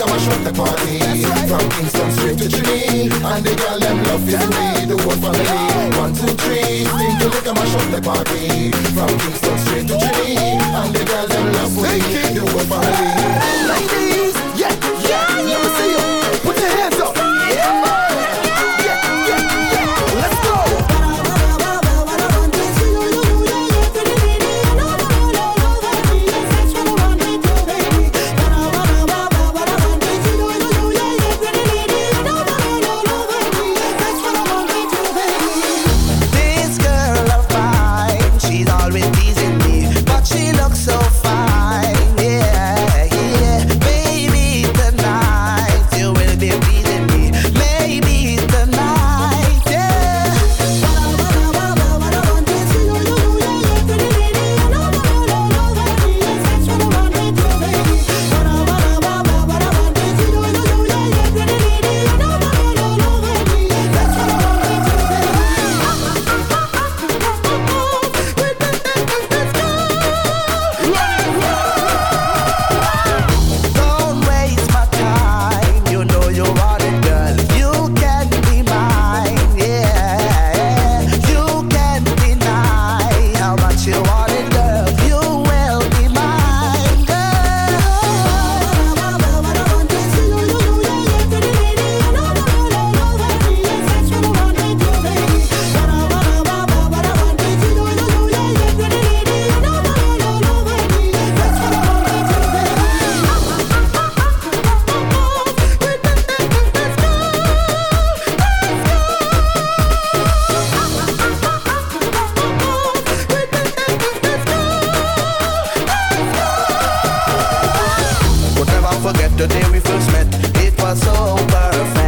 liquor mash up the party. From Kingston straight to Trinity, and the girl them love is me, the whole family. 1, 2, 3, sing the liquor mash up the party. From Kingston straight to Trinity, and the girl them love me, the whole family. Ladies, yeah, let me see you. Put your hands up. The day we first met, it was so perfect.